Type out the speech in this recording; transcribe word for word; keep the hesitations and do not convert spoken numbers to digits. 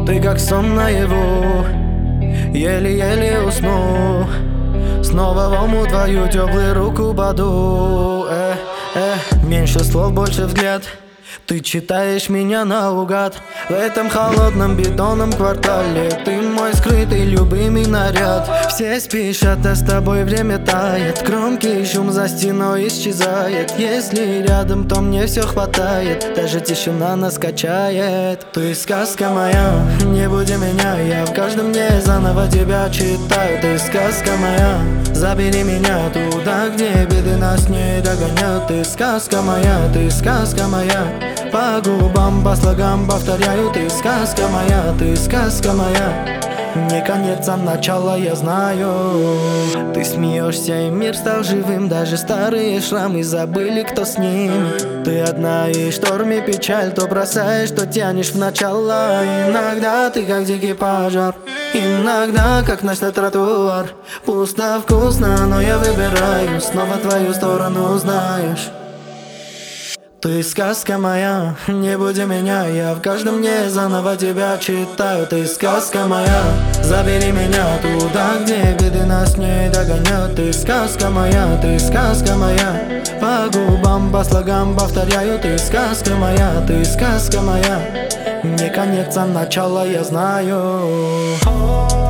Ты как сон наяву, еле-еле усну. Снова в омут твою теплую руку паду. э, э, Меньше слов, больше взгляд. Ты читаешь меня наугад. В этом холодном бетонном квартале ты мой скрытый любимый наряд. Все спешат, а с тобой время тает. Громкий шум за стеной исчезает. Если рядом, то мне все хватает. Даже тишина нас качает. Ты сказка моя, не буди меня. Я в каждом дне заново тебя читаю. Ты сказка моя, забери меня туда, где беды нас не догонят. Ты сказка моя, ты сказка моя. По губам, по слогам повторяю. Ты сказка моя, ты сказка моя. Не конец, а начало, я знаю. Ты смеешься, и мир стал живым. Даже старые шрамы забыли, кто с ним. Ты одна, и в шторме печаль. То бросаешь, то тянешь в начало. Иногда ты как дикий пожар, иногда как наш тротуар. Пусто, вкусно, но я выбираю снова твою сторону, знаешь. Ты сказка моя, не буди меня. Я в каждом дне заново тебя читаю. Ты сказка моя, забери меня туда, где беды нас не догонят. Ты сказка моя, ты сказка моя. По губам, по слогам повторяю. Ты сказка моя, ты сказка моя. Не конец, а начало, я знаю.